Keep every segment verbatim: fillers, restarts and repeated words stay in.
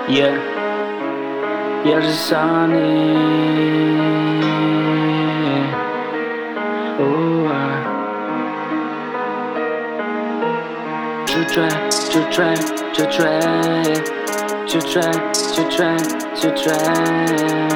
Yeah, я же Sunny. Oh, ah. To try, to try, to try, to try, to try, to try.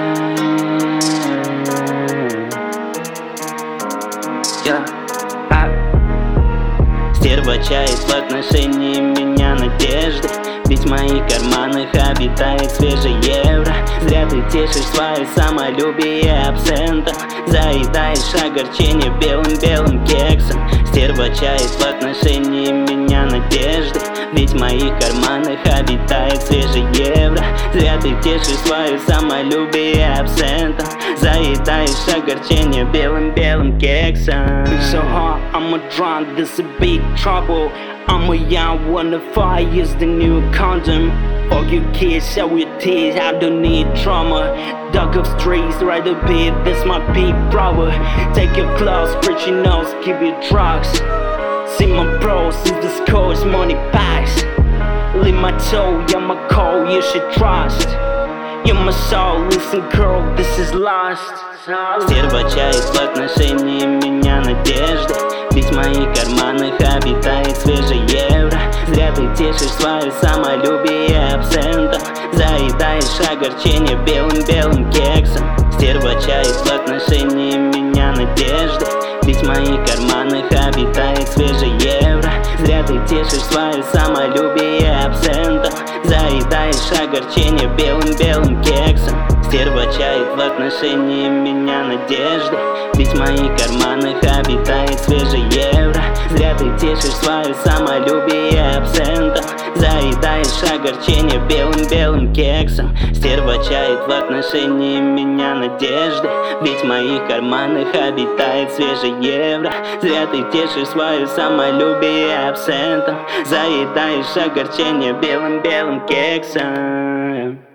Yeah, ah. Стерва чает в отношении меня надежды, ведь в моих карманах обитает свежий евро. Зря ты тешишь свое самолюбие абсентом, заедаешь огорчение белым-белым кексом. Стерва чает в отношении меня надежды, ведь в моих карманах обитает свежий евро. Зря ты тешишь свое самолюбие абсентом, заедаешь огорчение белым-белым кексом. It's so hard, I'm a drunk, this a big trouble. I'm a young one, the fire is the new condom. Fuck you kids, show your tears, I don't need drama. Dug up streets, right a bit, this my big brother. Take your clothes, spread your nose, give you drugs. See my bros, see the scores, money packs. Leave my toe, yeah my call, you should trust. You're my soul, listen girl, this is lost. Стерва чает в отношении меня надежды, ведь в моих карманах обитает свежий евро. Зря ты тешишь свое самолюбие абсентом, заедаешь огорчение белым-белым кексом. Стерва чает в отношении меня надежды, ведь в моих карманах обитает свежий евро. Зря ты тешишь свое самолюбие абсентом, заедаешь огорчение белым-белым кексом. Стерва чает в отношении меня надежды, ведь в моих карманах обитает свежий евро. Зря ты тешишь свое самолюбие абсентом, заедаешь огорчение белым-белым кексом. Стерва чает в отношении меня надежды, ведь в моих карманах обитает свежий евро. Зря ты тешишь свое самолюбие абсентом, заедаешь огорчение белым-белым кексом.